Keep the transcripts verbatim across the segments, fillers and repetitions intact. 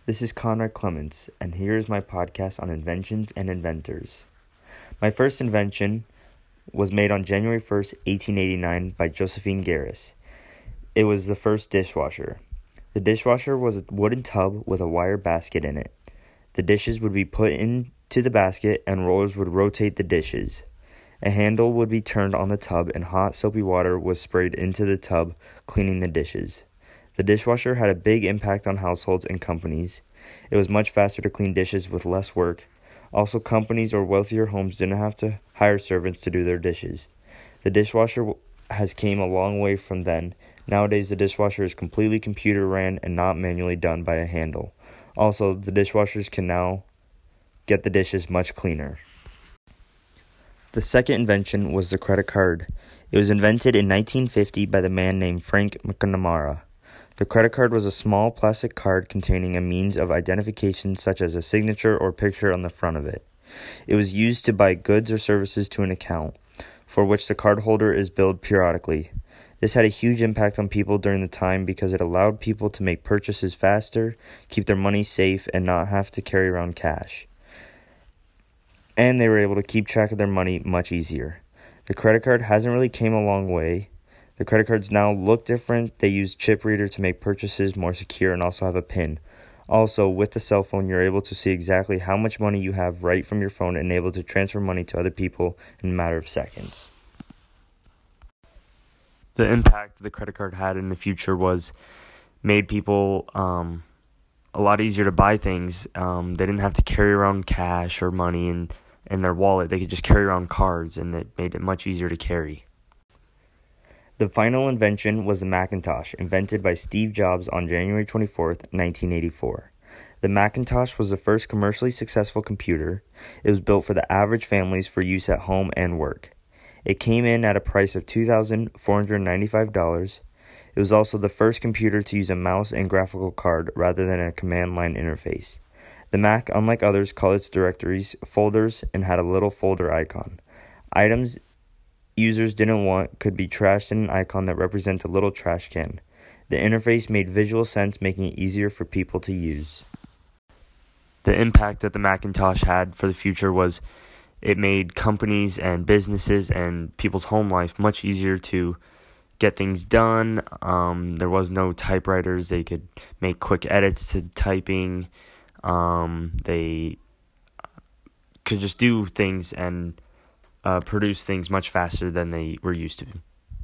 This is Conrad Clements, and here is my podcast on inventions and inventors. My first invention was made on January first, eighteen eighty-nine by Josephine Garis. It was the first dishwasher. The dishwasher was a wooden tub with a wire basket in it. The dishes would be put into the basket and rollers would rotate the dishes. A handle would be turned on the tub and hot soapy water was sprayed into the tub, cleaning the dishes. The dishwasher had a big impact on households and companies. It was much faster to clean dishes with less work. Also, companies or wealthier homes didn't have to hire servants to do their dishes. The dishwasher has came a long way from then. Nowadays, the dishwasher is completely computer ran and not manually done by a handle. Also, the dishwashers can now get the dishes much cleaner. The second invention was the credit card. It was invented in nineteen fifty by the man named Frank McNamara. The credit card was a small plastic card containing a means of identification such as a signature or picture on the front of it. It was used to buy goods or services to an account, for which the cardholder is billed periodically. This had a huge impact on people during the time because it allowed people to make purchases faster, keep their money safe, and not have to carry around cash. And they were able to keep track of their money much easier. The credit card hasn't really came a long way. The credit cards now look different. They use chip reader to make purchases more secure and also have a PIN. Also, with the cell phone, you're able to see exactly how much money you have right from your phone and able to transfer money to other people in a matter of seconds. The impact the credit card had in the future was made people um, a lot easier to buy things. Um, they didn't have to carry around cash or money in, in their wallet. They could just carry around cards, and it made it much easier to carry. The final invention was the Macintosh, invented by Steve Jobs on January twenty-fourth, nineteen eighty-four. The Macintosh was the first commercially successful computer. It was built for the average families for use at home and work. It came in at a price of two thousand four hundred ninety-five dollars. It was also the first computer to use a mouse and graphical card rather than a command line interface. The Mac, unlike others, called its directories folders and had a little folder icon. Items users didn't want could be trashed in an icon that represents a little trash can. The interface made visual sense, making it easier for people to use. The impact that the Macintosh had for the future was it made companies and businesses and people's home life much easier to get things done. Um, there was no typewriters. They could make quick edits to typing. Um, they could just do things and Uh, produce things much faster than they were used to.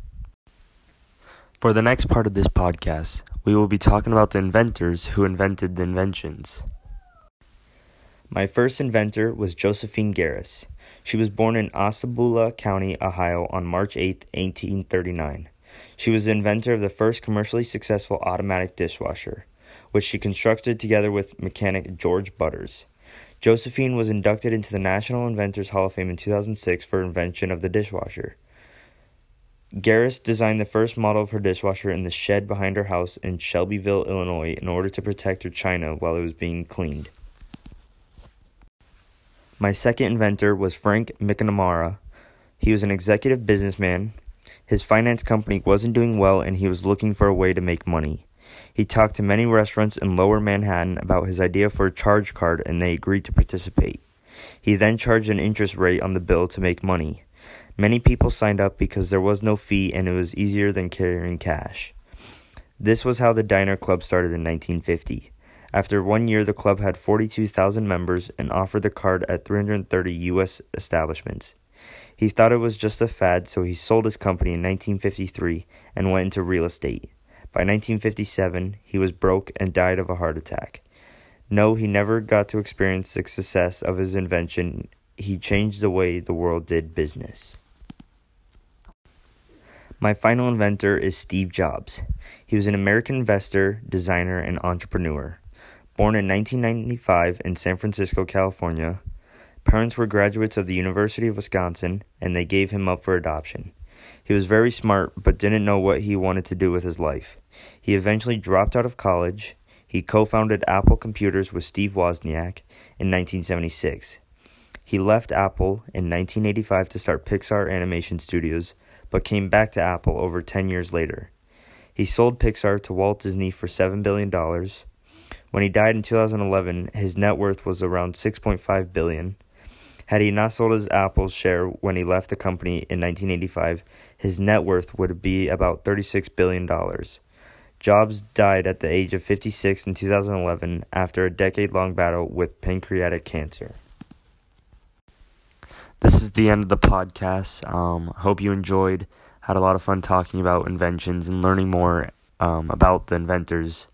For the next part of this podcast, we will be talking about the inventors who invented the inventions. My first inventor was Josephine Garis. She was born in Osceola County, Ohio on March eighth, eighteen thirty-nine. She was the inventor of the first commercially successful automatic dishwasher, which she constructed together with mechanic George Butters. Josephine was inducted into the National Inventors Hall of Fame in two thousand six for invention of the dishwasher. Garis designed the first model of her dishwasher in the shed behind her house in Shelbyville, Illinois, in order to protect her china while it was being cleaned. My second inventor was Frank McNamara. He was an executive businessman. His finance company wasn't doing well, and he was looking for a way to make money. He talked to many restaurants in Lower Manhattan about his idea for a charge card, and they agreed to participate. He then charged an interest rate on the bill to make money. Many people signed up because there was no fee and it was easier than carrying cash. This was how the Diner Club started in nineteen fifty. After one year, the club had forty-two thousand members and offered the card at three hundred thirty U S establishments. He thought it was just a fad, so he sold his company in nineteen fifty-three and went into real estate. By nineteen fifty-seven, he was broke and died of a heart attack. No, he never got to experience the success of his invention. He changed the way the world did business. My final inventor is Steve Jobs. He was an American investor, designer, and entrepreneur. Born in nineteen ninety-five in San Francisco, California, parents were graduates of the University of Wisconsin, and they gave him up for adoption. He was very smart, but didn't know what he wanted to do with his life. He eventually dropped out of college. He co-founded Apple Computers with Steve Wozniak in nineteen seventy-six. He left Apple in nineteen eighty-five to start Pixar Animation Studios, but came back to Apple over ten years later. He sold Pixar to Walt Disney for seven billion dollars. When he died in two thousand eleven, his net worth was around six point five billion dollars. Had he not sold his Apple share when he left the company in nineteen eighty-five, his net worth would be about thirty-six billion dollars. Jobs died at the age of fifty-six in two thousand eleven after a decade-long battle with pancreatic cancer. This is the end of the podcast. Um, hope you enjoyed. Had a lot of fun talking about inventions and learning more um, about the inventors.